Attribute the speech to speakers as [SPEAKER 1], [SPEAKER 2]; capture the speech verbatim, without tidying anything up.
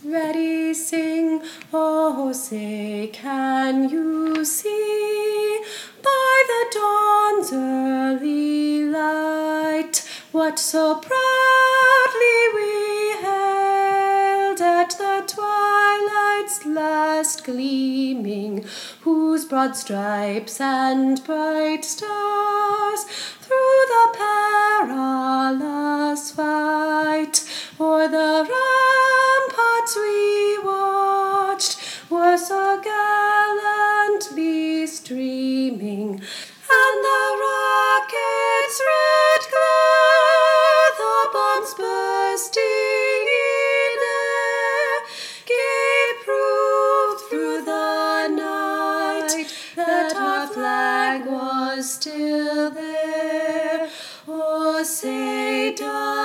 [SPEAKER 1] ready, sing. Oh, say, can you see by the dawn's early light what so proudly we hailed at the twilight's last gleaming, whose broad stripes and bright stars through the perilous fight o'er the ramparts we watched were so gallantly streaming, and the rocket's red glare, the bombs bursting in air, gave proof through the night that our flag was still there. Oh, say, does